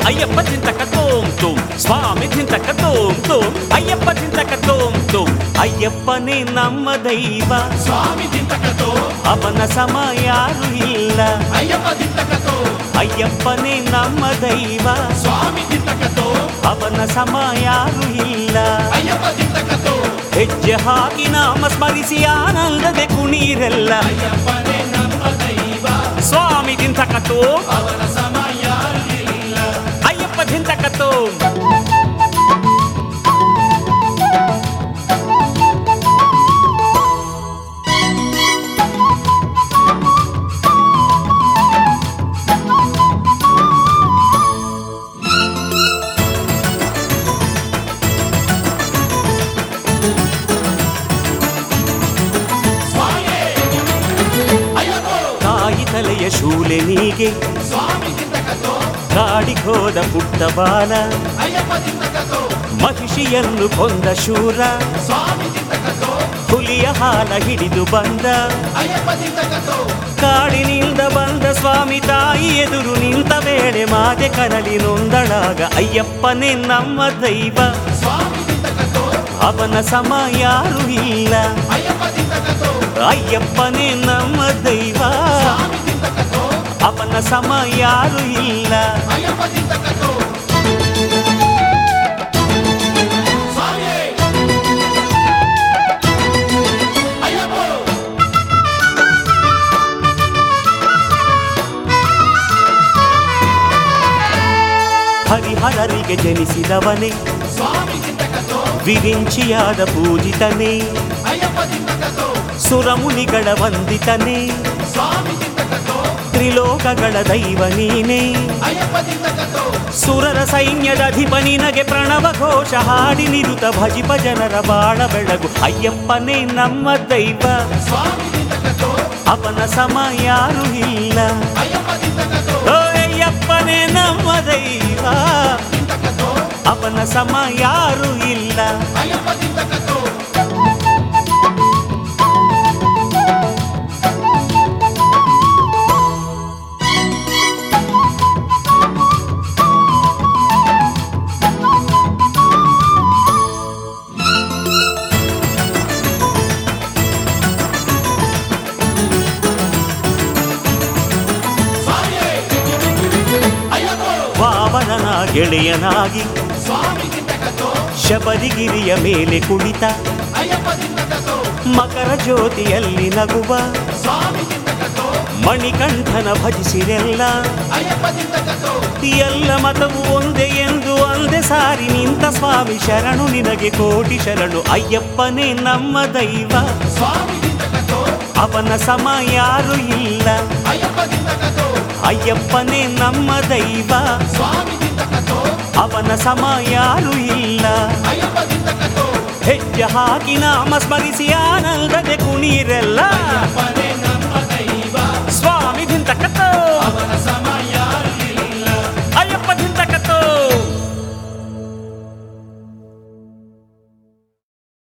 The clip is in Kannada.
ಅಯ್ಯಪ್ಪ ಧಿಂತಕ ತೋಂ ತೋಂ ಸ್ವಾಮಿ ಧಿಂತಕ ತೋಂ ತೋಂ ಅಯ್ಯಪ್ಪ ಧಿಂತಕ ತೋಂ ತೋಂ ಅಯ್ಯಪ್ಪನೇ ನಮ್ಮ ದೈವ ಸ್ವಾಮಿ ಧಿಂತಕ ತೋಂ ಅವನ ಸಮ ಯಾರು ಇಲ್ಲ ಅಯ್ಯಪ್ಪ ಧಿಂತಕ ತೋಂ ಅಯ್ಯಪ್ಪನೇ ನಮ್ಮ ದೈವ ಸ್ವಾಮಿ ಧಿಂತಕ ತೋಂ ಅವನ ಸಮ ಯಾರು ಇಲ್ಲ ಅಯ್ಯಪ್ಪ ಧಿಂತಕ ತೋಂ ಹೆಜ್ಜೆ ಹಾಕಿ ನಾಮ ಸ್ಮರಿಸಿ ಆನಂದದೆ ಕುಣೀರೆಲ್ಲ ಅಯ್ಯಪ್ಪನೇ ನಮ್ಮ ದೈವ ಸ್ವಾಮಿ ಧಿಂತಕ ತೋಂ ಅವನ ಸಮ ಯಾರು ಇಲ್ಲ ಅಯ್ಯಪ್ಪ ಧಿಂತಕ ತೋಂ ತಾಯಿ ತಲೆಯ ಶೂಲೆನಿಗೆ ಸ್ವಾಮಿ ಧಿಂತಕ ತೋಂ ಕಾಡಿಗೋದ ಪುಟ್ಟ ಬಾಲ ಅಯ್ಯಪ್ಪ ಧಿಂತಕ ತೋಂ ಮಹಿಷಿಯನ್ನು ಕೊಂದ ಶೂರ ಸ್ವಾಮಿ ಧಿಂತಕ ತೋಂ ಹುಲಿಯ ಹಾಲ ಹಿಡಿದು ಬಂದ ಅಯ್ಯಪ್ಪ ಧಿಂತಕ ತೋಂ ಕಾಡಿನಿಂದ ಬಂದ ಸ್ವಾಮಿ ತಾಯಿ ಎದುರು ನಿಂತ ವೇಳೆ ಮಾತೆ ಕರಳಿ ನೊಂದಳಾಗ ಅಯ್ಯಪ್ಪನೇ ನಮ್ಮ ದೈವ ಸ್ವಾಮಿ ಧಿಂತಕ ತೋಂ ಅವನ ಸಮ ಯಾರು ಇಲ್ಲ ಅಯ್ಯಪ್ಪ ಧಿಂತಕ ತೋಂ ಅಯ್ಯಪ್ಪನೇ ನಮ್ಮ ದೈವ ಸ್ವಾಮಿ ಧಿಂತಕ ತೋಂ ಅವನ ಸಮ ಯಾರು ಇಲ್ಲ ಅಯ್ಯಪ್ಪ ಧಿಂತಕ ತೋಂ ಸ್ವಾಮಿ ಅಯ್ಯಪ್ಪ ಹರಿಹರರಿಗೆ ಜನಿಸಿದವನೇ ಸ್ವಾಮಿ ಧಿಂತಕ ತೋಂ ವಿರಿಂಚಿಯಾದ ಪೂಜಿತನೇ ಅಯ್ಯಪ್ಪ ಧಿಂತಕ ತೋಂ ಸುರಮುನಿಗಳ ವಂದಿತನೇ ಸ್ವಾಮಿ ಧಿಂತಕ ತೋಂ ತ್ರಿಲೋಕಗಳ ದೈವ ನೀನೇ ಅಯ್ಯಪ್ಪ ಧಿಂತಕ ತೋಂ ಸುರರ ಸೈನ್ಯದ ಅಧಿಪ ನಿನಗೆ ಪ್ರಣವ ಘೋಷ ಹಾಡಿ ನಿರುತ ಭಜಿಪ ಜನರ ಬಾಳ ಬೆಳಗು ಅಯ್ಯಪ್ಪನೇ ನಮ್ಮ ದೈವ ಸ್ವಾಮಿ ಧಿಂತಕ ತೋಂ ಅವನ ಸಮ ಯಾರು ಇಲ್ಲ ಅಯ್ಯಪ್ಪ ಧಿಂತಕ ತೋಂ ಓ ಅಯ್ಯಪ್ಪನೇ ನಮ್ಮ ದೈವ ಧಿಂತಕ ತೋಂ ಅವನ ಸಮ ಯಾರು ಇಲ್ಲ ಅಯ್ಯಪ್ಪ ಧಿಂತಕ ತೋಂ ಸ್ವಾಮಿ ಅಯ್ಯಪ್ಪ ವಾಮನನ ಗೆಳೆಯನಾಗಿ ಸ್ವಾಮಿ ಧಿಂತಕ ತೋಂ ಶಬರಿಗಿರಿಯ ಮೇಲೆ ಕುಳಿತ ಅಯ್ಯಪ್ಪ ಧಿಂತಕ ತೋಂ ಮಕರ ಜ್ಯೋತಿಯಲ್ಲಿ ನಗುವ ಸ್ವಾಮಿ ಧಿಂತಕ ತೋಂ ಮಣಿಕಂಠನ ಭಜಿಸಿರೆಲ್ಲ ಅಯ್ಯಪ್ಪ ಧಿಂತಕ ತೋಂ ಎಲ್ಲ ಮತವು ಒಂದೇ ಎಂದು ಅಂದೆ ಸಾರಿ ನಿಂತ ಸ್ವಾಮಿ ಶರಣು ನಿನಗೆ ಕೋಟಿ ಶರಣು ಅಯ್ಯಪ್ಪನೇ ನಮ್ಮ ದೈವ ಸ್ವಾಮಿ ಧಿಂತಕ ತೋಂ ಅವನ ಸಮ ಯಾರು ಇಲ್ಲ ಅಯ್ಯಪ್ಪ ಧಿಂತಕ ತೋಂ ಅಯ್ಯಪ್ಪನೇ ನಮ್ಮ ದೈವ ಸ್ವಾಮಿ ಧಿಂತಕ ತೋಂ ಅವನ ಸಮ ಯಾರು ಇಲ್ಲ ಅಯ್ಯಪ್ಪ ಧಿಂತಕ ತೋಂ ಹೆಜ್ಜೆ ಹಾಕಿ ನಾಮ ಸ್ಮರಿಸಿ ಆನಂದದೆ ಕುಣೀರೆಲ್ಲ ಅಯ್ಯಪ್ಪನೇ ನಮ್ಮ ದೈವ ಸ್ವಾಮಿ ಧಿಂತಕ ತೋಂ